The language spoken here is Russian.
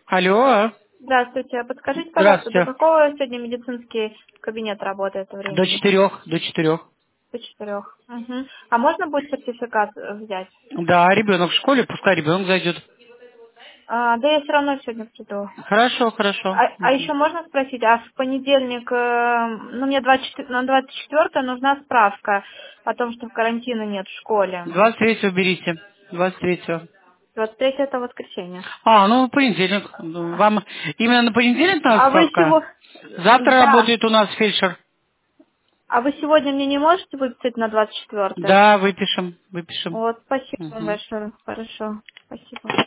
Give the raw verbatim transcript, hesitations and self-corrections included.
Алло. Здравствуйте. Подскажите, пожалуйста, до Здравствуйте. какого сегодня медицинский кабинет работает До времени? четырех, до четырех. До четырех. Угу. А можно будет сертификат э, взять? Да, ребенок в школе, пускай ребенок зайдет. А, да я все равно сегодня приду. Хорошо, хорошо. А, а Мгм. еще можно спросить, а в понедельник, э, ну мне двадцать четыре, на двадцать четвёртое нужна справка о том, что карантина нет в школе. двадцать третьего берите. двадцать третьего. двадцать третье это воскресенье. А, ну, понедельник. Вам именно на понедельник надо А вы справка? всего... Завтра Да. работает у нас фельдшер. А вы сегодня мне не можете выписать на двадцать четвёртое? Да, выпишем, выпишем. Вот, спасибо вам Мгм. большое. Хорошо. Спасибо.